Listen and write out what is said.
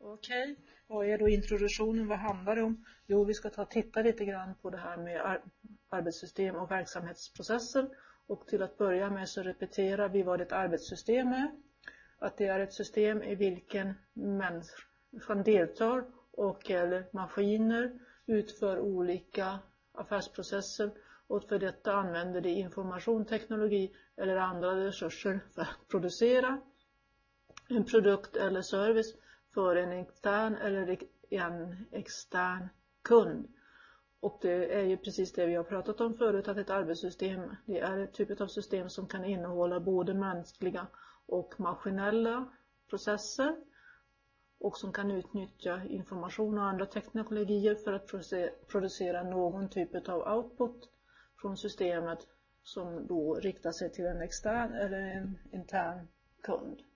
Okej, vad är då introduktionen? Vad handlar det om? Jo, vi ska titta lite grann på det här med arbetssystem och verksamhetsprocesser. Och till att börja med så repeterar vi vad ett arbetssystem är. Att det är ett system i vilken människan deltar och eller maskiner utför olika affärsprocesser. Och för detta använder de information, teknologi eller andra resurser för att producera en produkt eller service för en intern eller en extern kund. Och det är ju precis det vi har pratat om förut, att ett arbetssystem, det är ett typ av system som kan innehålla både mänskliga och maskinella processer och som kan utnyttja information och andra teknologier för att producera någon typ av output från systemet som då riktar sig till en extern eller en intern kund.